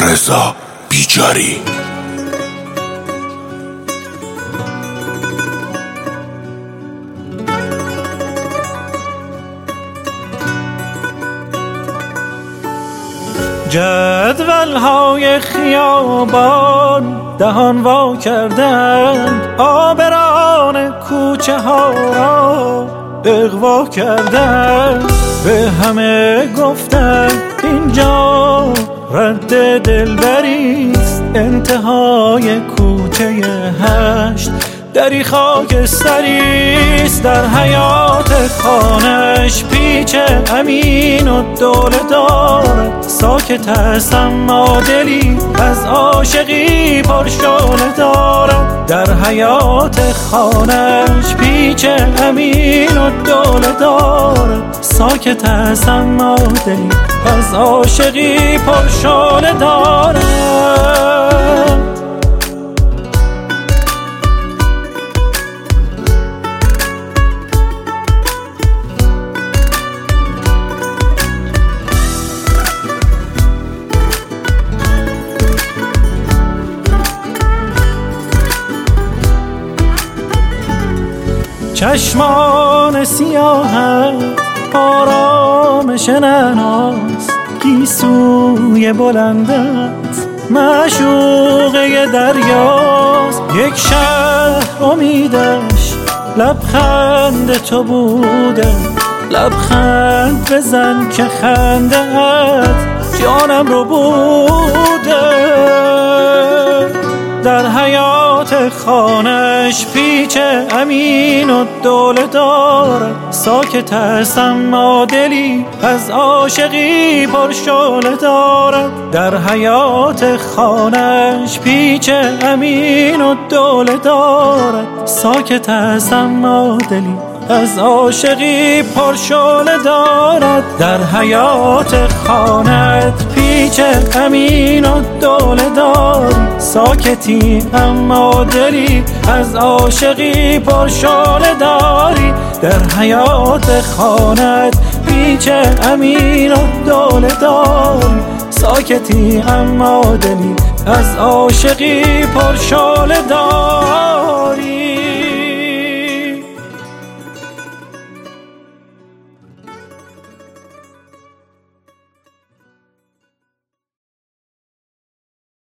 رضا بیجاری. جدول‌های خیابان دهان وا کردند، آبران کوچه ها را اغوا کردند. به همه گفتند اینجا رد دلبریست، انتهای کوچه 8 دری خاکستریست. در حیات خانش پیچ امین و دوله دارد، ساکت است اما دلی از عاشقی پرشعله دارد. در حیات خانش پیچ امین و دوله دارد، ساکت است اما دلی از عاشقی پرشعله دارد. چشمان سیاهت آرامش نناست، گیسوی بلندت معشوقه دریاست. یک شهر امیدش لبخند تو بوده، لبخند بزن که خنده‌ات جانم رو بوده. در حیات خانش پیچ امین و دوله دارد، ساکت است اما دلی از عاشقی پرشعله دارد. در حیات خانش پیچ امین و دوله دارد، ساکت است اما دلی از عاشقی پرشعله دارد. در حیات خانت پیچ امین و دوله داری، ساکتی اما دلی از عاشقی پرشعله داری. در حیات خانت پیچ امین و دوله داری، ساکتی اما دلی از عاشقی پرشعله داری.